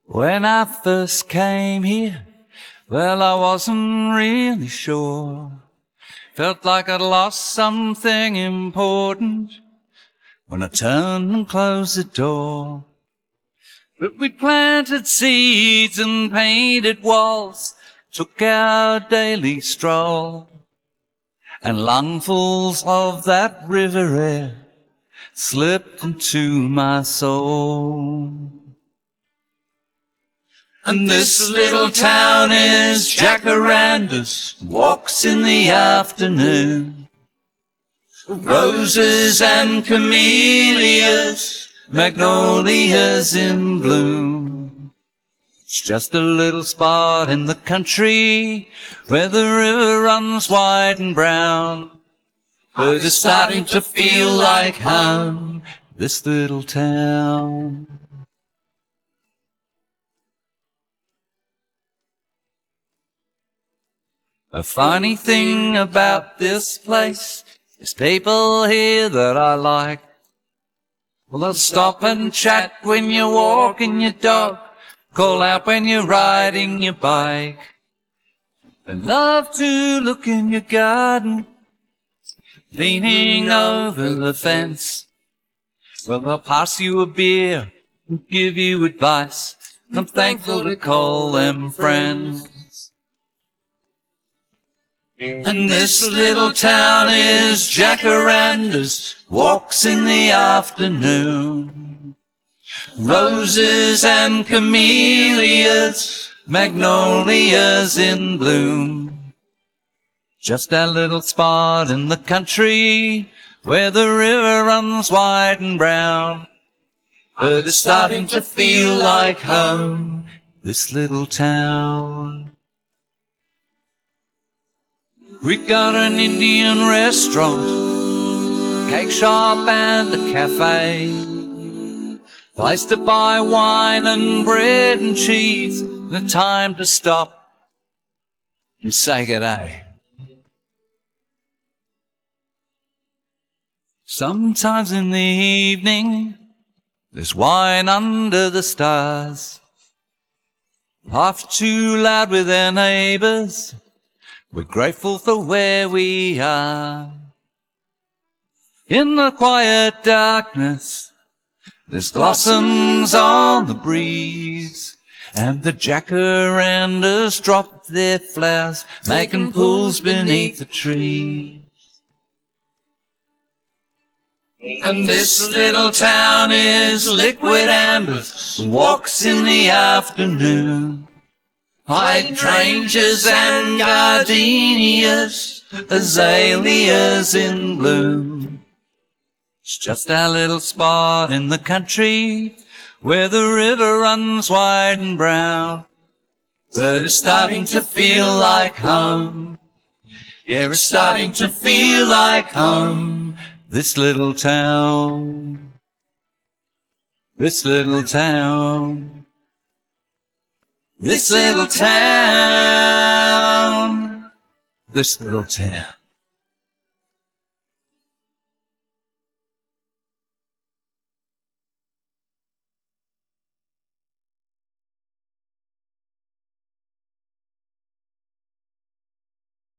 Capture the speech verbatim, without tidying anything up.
When I first came here, well, I wasn't really sure. Felt like I'd lost something important when I turned and closed the door. But we planted seeds and painted walls, took our daily stroll, and lungfuls of that river air slipped into my soul. And this little town is Jacarandas, walks in the afternoon. Roses and camellias, magnolias in bloom. It's just a little spot in the country where the river runs wide and brown. But it's starting to feel like home, this little town. A funny thing about this place is people here that I like. Well, they'll stop and chat when you're walking your dog, call out when you're riding your bike. They love to look in your garden, leaning over the fence. Well, they'll pass you a beer and give you advice. I'm thankful to call them friends. And this little town is Jacarandas, walks in the afternoon. Roses and camellias, magnolias in bloom. Just a little spot in the country where the river runs wide and brown. But it's starting to feel like home, this little town. We got an Indian restaurant, cake shop and a cafe, place to buy wine and bread and cheese, the time to stop and say good day. Sometimes in the evening, there's wine under the stars. Laugh too loud with their neighbours, we're grateful for where we are. In the quiet darkness, there's blossoms on the breeze, and the jacarandas drop their flowers, making pools beneath the trees. And this little town is liquid amber, walks in the afternoon. Hydrangeas and gardenias, azaleas in bloom. It's just our little spot in the country where the river runs wide and brown. But it's starting to feel like home. Yeah, it's starting to feel like home, this little town. This little town. This little town, this little town.